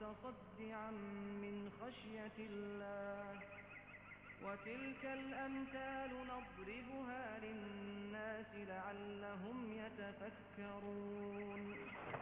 متصدعا من خشية الله وتلك الأمثال نضربها للناس لعلهم يتفكرون.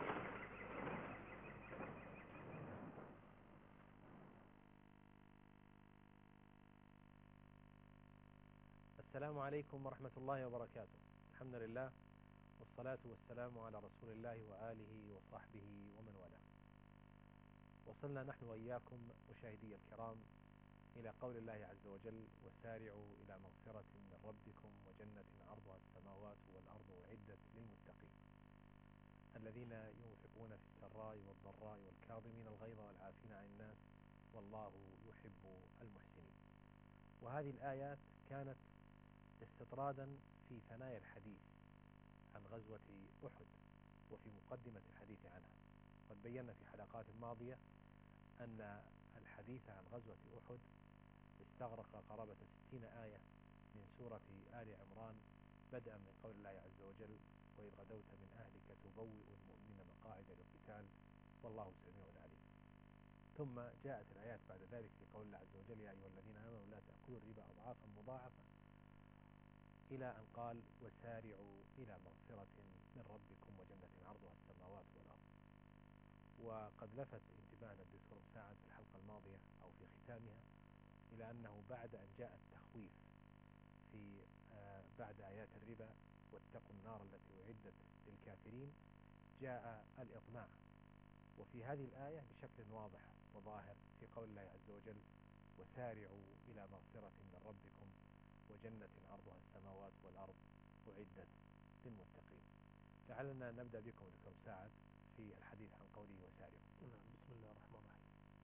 السلام عليكم ورحمة الله وبركاته. الحمد لله والصلاة والسلام على رسول الله وآله وصحبه ومن والاه. وصلنا نحن وإياكم مشاهدي الكرام إلى قول الله عز وجل: وسارعوا إلى مغفرة من ربكم وجنة عرضها السماوات والأرض أعدت للمتقين الذين ينفقون في السراء والضراء والكاظمين الغيظ والعافين عن الناس والله يحب المحسنين. وهذه الآيات كانت استطرادا في ثنايا الحديث عن غزوة أحد وفي مقدمة الحديث عنها. قد بينا في حلقات ماضية أن الحديث عن غزوة أحد استغرق قرابة 60 آية من سورة آل عمران، بدءا من قول الله عز وجل: وإذ غدوت من أهلك تبوئ المؤمنين مقاعد للقتال والله سميع عليم. ثم جاءت الآيات بعد ذلك في قول الله عز وجل: يا أيها الذين آمنوا لا تأكلوا الربا أضعافا مضاعفة، إلى أن قال: وسارعوا إلى مغفرة من ربكم وجنة عرضها السماوات والأرض. وقد لفت انتباهنا الدكتور مساعد في الحلقة الماضية أو في ختامها إلى أنه بعد أن جاء التخويف في بعد آيات الربا واتقوا النار التي أعدت للكافرين، جاء الإطماع. وفي هذه الآية بشكل واضح وظاهر في قول الله عز وجل: وسارعوا إلى مغفرة من ربكم وجنة عرضها السماوات والأرض أعدت للمتقين. لعلنا نبدأ بكم دكتور مساعد في الحديث عن قوله وسارعوا. بسم الله الرحمن الرحيم.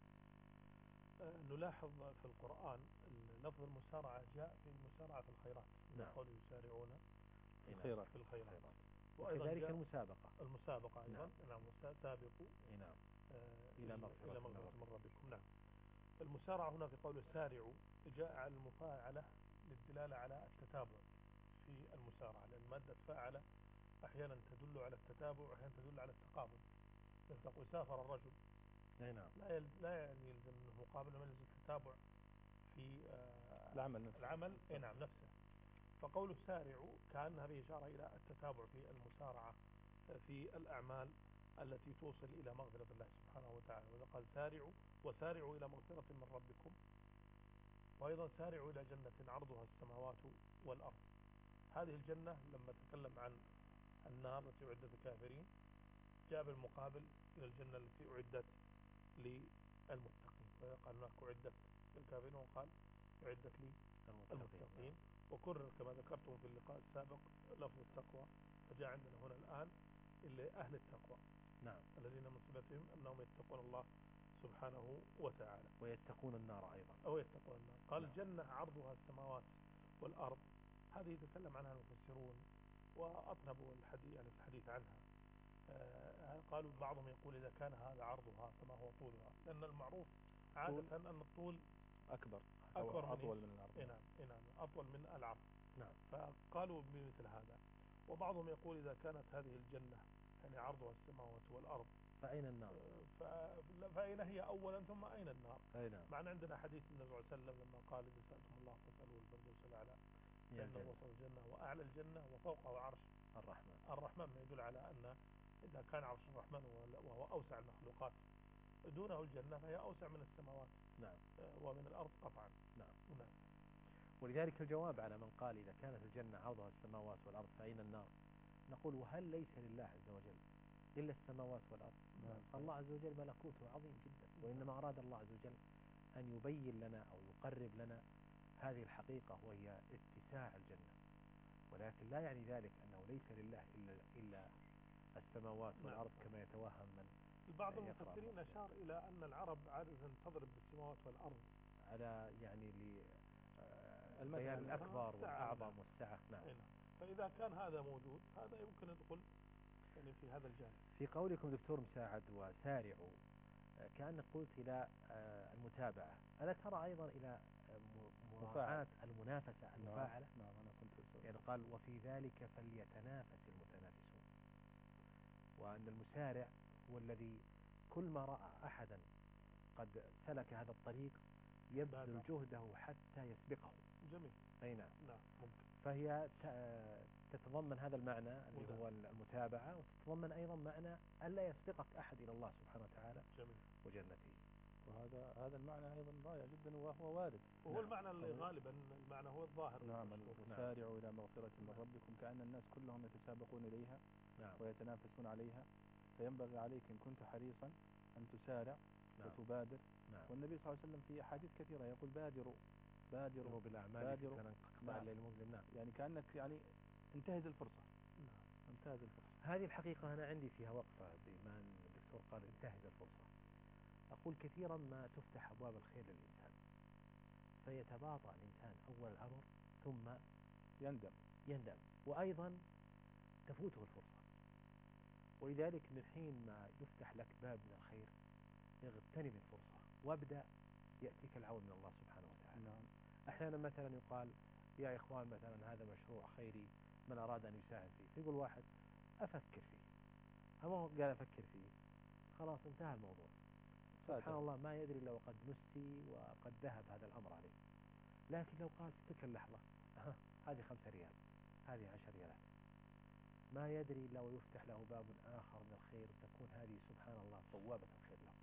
نلاحظ في القرآن لفظ المسارعة جاء في المسارعة في الخيرات، قول يسارعون في الخيرات. وكذلك المسابقة أيضا. نعم. سابقوا إلى مغفرة من ربكم. نعم. المسارعة هنا في قول سارعوا جاء على المفاعلة للدلالة على التتابع في المسارعة، لأن مادة فاعلة أحيانا تدل على التتابع وأحيانا تدل على التقابل. مثل تقول سافر الرجل، لا يعني يلزم أنه مقابل، ما يلزم التتابع في العمل نعم نفسه. فقوله سارعوا كان هذه إشارة إلى التتابع في المسارعة في الأعمال التي توصل إلى مغفرة الله سبحانه وتعالى. وإذا قال سارعوا وسارعوا إلى مغفرة من ربكم، وأيضا سارعوا إلى جنة عرضها السماوات والأرض. هذه الجنة لما تكلم عن النار التي أعدت للكافرين جاء بالمقابل إلى الجنة التي أعدت للمتقين، فقال هناك أعدت للكافرين وقال أعدت للمتقين. وكرر كما ذكرتم في اللقاء السابق لفظ التقوى، فجاء عندنا هنا الآن إلا أهل التقوى. نعم. الذين من صفتهم أنهم يتقون الله سبحانه وتعالى ويتقون النار أيضا، أو يتقون النار. قال الجنة عرضها السماوات والأرض، هذه يتكلم عنها المفسرون وأطنبوا الحديث في الحديث عنها. قالوا بعضهم يقول إذا كان هذا عرضها فما هو طولها، لأن المعروف عادة أن الطول أكبر أطول من العرض. نعم أطول من العرض. نعم. فقالوا بمثل هذا. وبعضهم يقول إذا كانت هذه الجنة يعني عرضها السماوات والأرض فأين النار؟ فأين هي أولا ثم أين النار؟ نعم. معنا عندنا حديث النبي صلى الله عليه وسلم لما قال إذا سألتم الله فاسألوا الفردوس الأعلى، لأنه وسط الجنة وأعلى الجنة وفوقه عرش الرحمن، ما يدل على أن إذا كان عرش الرحمن وهو أوسع المخلوقات دونه الجنة فهي أوسع من السماوات. نعم. ومن الأرض قطعا. نعم. ولذلك الجواب على من قال إذا كانت الجنة عرضها السماوات والأرض فأين النار، نقول وهل ليس لله عز وجل إلا السماوات والأرض؟ الله عز وجل ملكوته عظيم جدا، وإنما أراد الله عز وجل أن يبين لنا أو يقرب لنا هذه الحقيقة وهي اتساع الجنة، ولكن لا يعني ذلك أنه ليس لله إلا السماوات والأرض كما يتوهم من بعض المفسرين أشار إلى أن العرب عادة تضرب بالسماوات والأرض على يعني البيان الأكبر والأعظم والسعة. نعم. فإذا كان هذا موجود هذا يمكن يدخل يعني في هذا الجانب. في قولكم دكتور مساعد وسارعوا كأنك قلت إلى المتابعة، ألا ترى أيضا إلى مراعاة المنافسة المفاعلة؟ نعم أنا كنت يعني قال وفي ذلك فليتنافس المتنافسون، وأن المسارع هو الذي كل ما رأى أحدا قد سلك هذا الطريق يبذل بادر. جهده حتى يسبقه. جميل. أي نعم. نعم ممكن. فهي تتضمن هذا المعنى اللي مدى. هو المتابعة، وتتضمن أيضا معنى ألا يسبقك أحد إلى الله سبحانه وتعالى جميل. وجنته. وهذا المعنى أيضا رائع جدا وهو وارد. وهو نعم. المعنى اللي غالبا المعنى هو الظاهر. نعم، والمشهور. سارعوا إلى مغفرة من نعم. ربكم، كأن الناس كلهم يتسابقون إليها نعم. ويتنافسون عليها، فينبغي عليك إن كنت حريصا أن تسارع نعم. وتبادر. نعم. والنبي صلى الله عليه وسلم في أحاديث كثيرة يقول بادروا يروا بالأعمال بادروا. فتنة كقطع الليل المظلم. نعم. يعني كأنك يعني انتهز الفرصة. نعم. انتهز الفرصة. هذه الحقيقة أنا عندي فيها وقفة بما أن الدكتور قال انتهز الفرصة. أقول كثيرا ما تفتح أبواب الخير للإنسان فيتباطأ الإنسان أول الأمر ثم يندم وأيضا تفوته الفرصة. ولذلك من حين ما يفتح لك باب من الخير اغتنم الفرصة وابدأ، يأتيك العون من الله سبحانه وتعالى. نعم. أحيانا مثلا يقال يا إخوان مثلا هذا مشروع خيري من أراد أن يساهم فيه، يقول واحد أفكر فيه، أما قال أفكر فيه خلاص انتهى الموضوع. سبحان الله ما يدري إلا وقد نسي وقد ذهب هذا الأمر عليه. لكن لو قال في تلك اللحظة هذه 5 ريال هذه 10 ريالات، ما يدري إلا ويفتح له باب آخر من الخير، تكون هذه سبحان الله بوابة الخير له.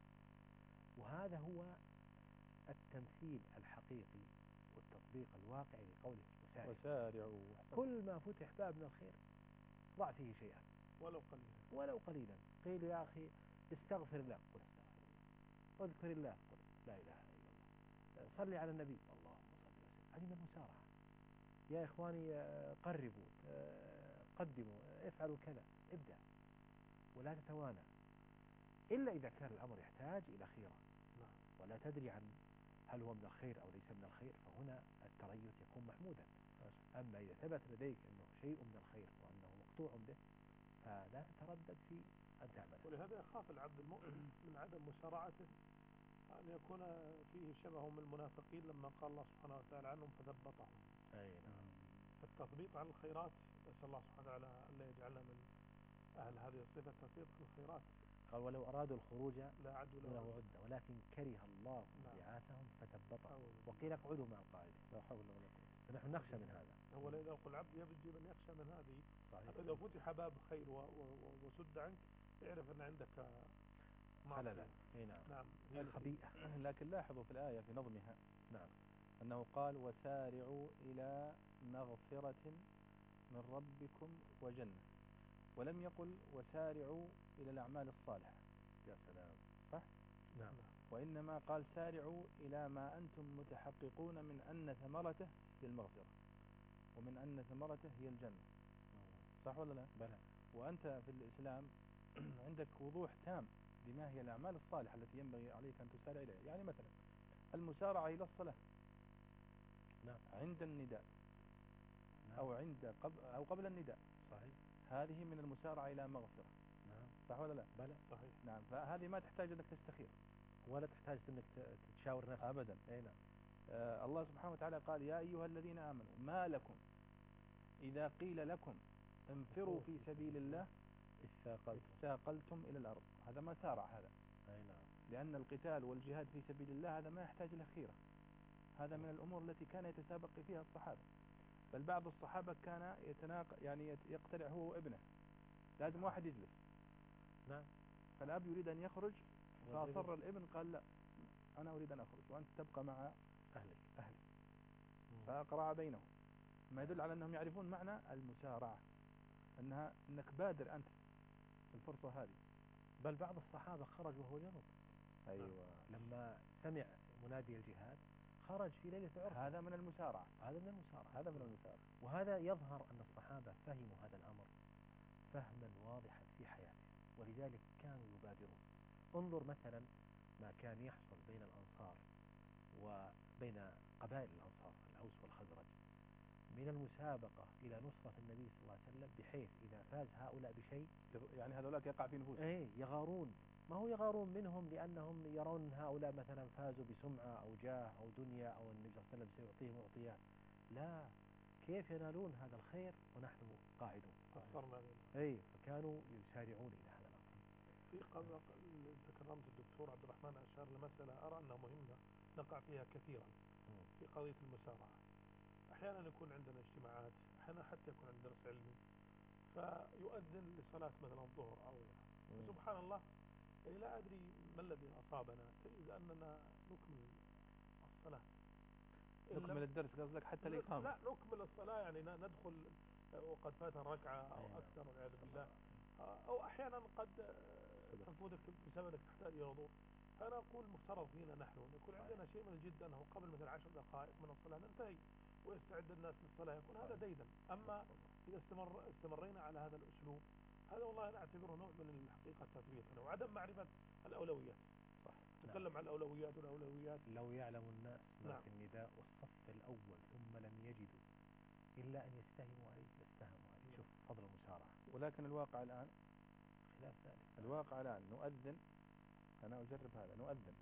وهذا هو التمثيل الحقيقي والتطبيق الواقعي لقوله وسارعوا. كل ما فتح باب من الخير ضع فيه شيئا ولو قليلا. قيل يا أخي استغفر الله، قل استغفر الله. اذكر الله، قل لا إله إلا الله. صلي على النبي، اللهم صل وسلم. هذه من المسارعة. يا إخواني قربوا، قدموا، افعلوا كذا، ابدأ ولا تتوانى إلا إذا كان الأمر يحتاج إلى خيرة ولا تدري عن هل هو من الخير أو ليس من الخير، فهنا التريث يكون محمودا. أما إذا ثبت لديك أنه شيء من الخير وأنه مقطوع به فلا تتردد في أن تعمله. ولهذا يخاف العبد المؤمن من عدم مسارعته أن يكون فيه شبه من المنافقين لما قال الله سبحانه وتعالى عنهم فثبطهم. أي نعم. التثبيط عن الخيرات، نسأل الله سبحانه وتعالى ألا يجعلنا من أهل هذه الصفة، التثبيط عن الخيرات. قال ولو أرادوا الخروج لا عدوا له عدة ولكن كره الله بعاثهم فثبطهم وقيل اقعدوا مع القاعدين. لا حول ولا قوة. فنحن نخشى من هذا. هو لا يقول العبد يجب أن يخشى من هذه. صحيح. إذا فتح باب خير وسد عنك اعرف أن عندك خللا. اي نعم. نعم. خبيئة. لكن لاحظوا في الآية في نظمها نعم أنه قال وسارعوا إلى مغفرة من ربكم وجنة، ولم يقل وسارعوا إلى الأعمال الصالحة. يا سلام. صح؟ نعم. وإنما قال سارعوا إلى ما أنتم متحققون من أن ثمرته هي المغفرة ومن أن ثمرته هي الجنة. صح ولا لا؟ بلى. وأنت في الإسلام عندك وضوح تام لما هي الأعمال الصالحة التي ينبغي عليك أن تسارع إليها. يعني مثلا المسارعة إلى الصلاة نعم. عند النداء. نعم. أو قبل النداء. صحيح. هذه من المسارعة إلى مغفرة. نعم. صح ولا لا؟ بلى. صحيح. نعم. فهذه ما تحتاج أنك تستخير ولا تحتاج أنك تشاور نفسك أبدا. أي نعم. الله سبحانه وتعالى قال يا أيها الذين آمنوا ما لكم إذا قيل لكم انفروا في سبيل الله استاقلتم إلى الأرض. هذا ما سارع هذا. أي نعم. لأن القتال والجهاد في سبيل الله هذا ما يحتاج إلى خيرة. هذا من الأمور التي كان يتسابق فيها الصحابة. بل بعض الصحابة كان يعني يقترع هو وابنه، لازم واحد يجلس. نعم. فالأب يريد أن يخرج فأصر الابن قال لا أنا أريد أن أخرج وأنت تبقى مع أهلك. فأقرع بينهم، ما يدل على أنهم يعرفون معنى المسارعة، أنك بادر أنت الفرصة هذه. بل بعض الصحابة خرج وهو جنوب. أيوة. لما سمع منادي الجهاد خرج في ليلة عرفة. هذا من المسارعة. هذا من المسارعة. وهذا يظهر أن الصحابة فهموا هذا الأمر فهما واضحا في حياتهم، ولذلك كانوا يبادرون. انظر مثلا ما كان يحصل بين الأنصار وبين قبائل الأنصار الأوس والخزرج من المسابقة إلى نصرة النبي صلى الله عليه وسلم، بحيث إذا فاز هؤلاء بشيء يعني هذولاك يقع في نفوسهم يغارون. ما هو يغارون منهم لأنهم يرون هؤلاء مثلا فازوا بسمعة أو جاه أو دنيا أو النبي صلى الله عليه وسلم سيعطيهم معطيات. لا، كيف ينالون هذا الخير ونحن قاعدون؟ فكانوا يسارعون إلى هذا الأمر. في تكرمت الدكتور عبد الرحمن أشار لمسألة أرى أنها مهمة نقع فيها كثيرا في قضية المسارعة. أحيانا يكون عندنا اجتماعات، أحيانا حتى يكون عندنا درس علمي فيؤذن لصلاة مثلا الظهر أو غيرها، فسبحان الله يعني لا أدري ما الذي أصابنا إذا أننا نكمل الصلاة نكمل الدرس قصدك حتى الإقامة؟ لا نكمل الصلاة يعني ندخل وقد فات الركعة أو أكثر والعياذ بالله، أو أحيانا قد تفوتك بسبب أنك تحتاج إلى وضوء. فأنا أقول مفترض فينا نحن أن يكون عندنا شيء من الجد أنه قبل مثلا 10 دقائق من الصلاة ننتهي ويستعد الناس للصلاة، يكون هذا ديدا. أما إذا استمرينا على هذا الأسلوب هذا والله أنا أعتبره نوع من الحقيقة تثبيتنا وعدم معرفة الأولويات. صح. تكلم عن الأولويات والأولويات. لو يعلم الناس ما نعم. في النداء والصف الأول ثم لم يجدوا إلا أن يستهموا عليه لاستهموا عليه. شوف فضل المسارعة. ولكن الواقع الآن خلاف ذلك. الواقع الآن نؤذن، أنا أجرب هذا، نؤذن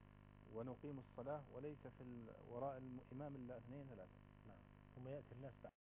ونقيم الصلاة وليس في وراء الإمام إلا 2 3. نعم. ثم يأتي الناس بعد